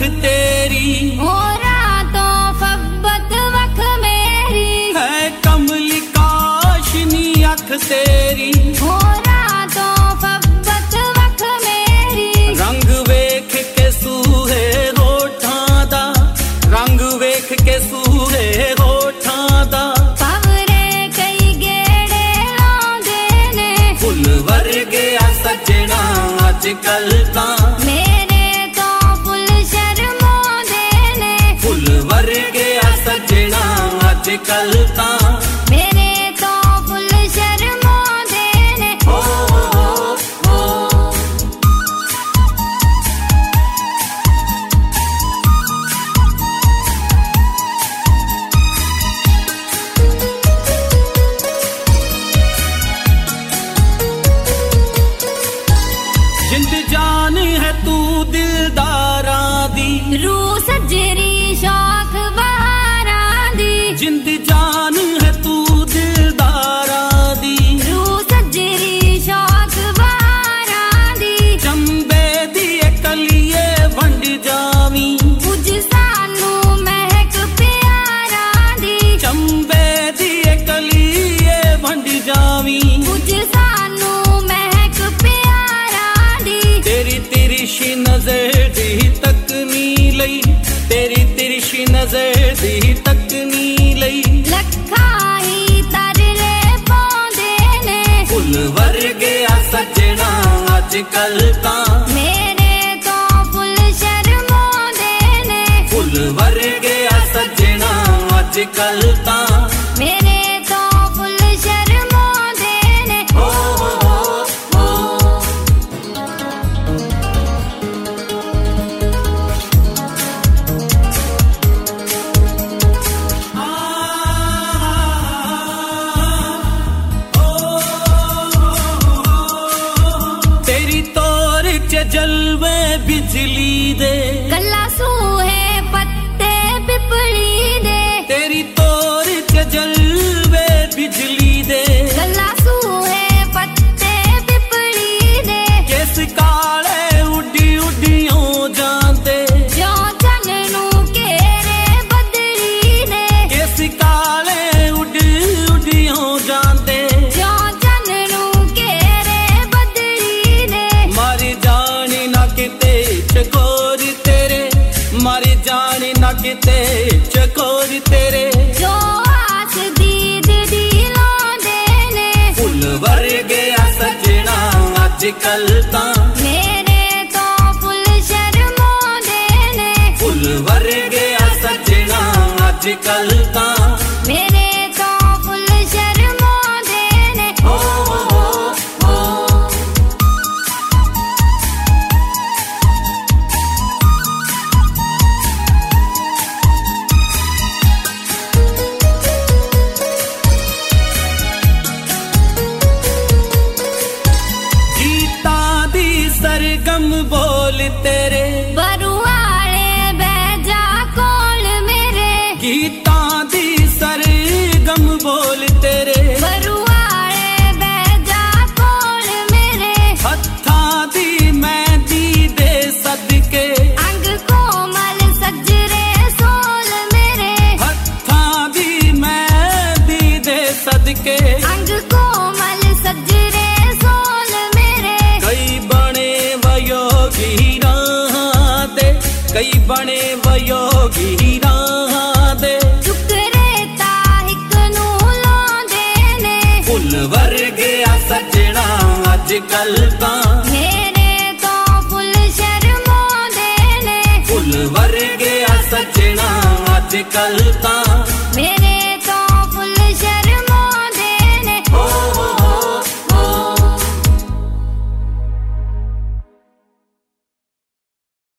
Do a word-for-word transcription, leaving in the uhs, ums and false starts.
तेरी हो रातों फब्बत वख मेरी है कमली काशनी अख तेरी हो रातों फब्बत वख मेरी रंग वेख के सूहे होठां दा रंग वेख के सूहे होठां दा पवरे कई गेड़े लाउंदे ने फुल वर्गे आ सजना अजकल तां मेरे तो फुल शर्मांदे ने फुल वर्गे आ सजना अजकल तां मेरे तो फुल शर्मांदे ने ओ ओ ओ जिंद जान है तू दिलदारां दी रूह सजरी शौक बहारां दी जिंद जान है तू दिलदारां दी रूह सजरी शौक बहारां दी चंबे दी कलिए वंड जावी कुछ सानू महक प्यारां दी चंबे दी कलिए वंड जावी कुछ सानू महक प्यारां दी तेरी तिरछी नजर दी तकनी लई तेरी तिरछी नजर दी तकनी लई लखा ही तरले पाउंदे ने फुल वर्गे आ सजना अजकल तां मेरे तो फुल शर्मांदे ने फुल वर्गे आ सजना अजकल तां मेरे तो फुल शर्मांदे ने ओ ओ ओ तेरी तोर च जलवे बिजली दे कल्ला सूहे पत्ते पिपली दे तेरी तोर च जलवे बिजली दे कल्ला सूहे पत्ते पिपली दे किस काले उड्डी उड्डियों जाते जो चन्नू केरे बदली ने किस काले उड्डी उड्डियों जाते जो चन्नू केरे बदली ने मारी जान ना किते चकोर तेरे मारी जान ना किते चकोर तेरे जो आस दीद दी लांदे ने फुल वर्गे आ सजना अजकल तां मेरे तो फुल शर्मांदे ने फुल वर्गे आ सजना अजकल तां मेरे तो फुल शर्मांदे ने ओ ओ ओ गीतां दी सरगम बोल तेरे बरुआले बैजा कोल मेरे गीतां दी सरगम बोल तेरे बरुआले बैजा कोल मेरे हत्थां दी मेहंदी दे सदके अंग कोमल सजरे सोल मेरे हत्थां दी मेहंदी दे सदके अंग कोमल सजरे सोल मेरे कई बने वयोगी राहां दे कई बने वयोगी राहां दे चुकरे ता हिक नू लांदे ने फुल वर्गे आ सजना अजकल तां मेरे तो फुल शर्मांदे ने फुल वर्गे आ सजना अजकल तां मेरे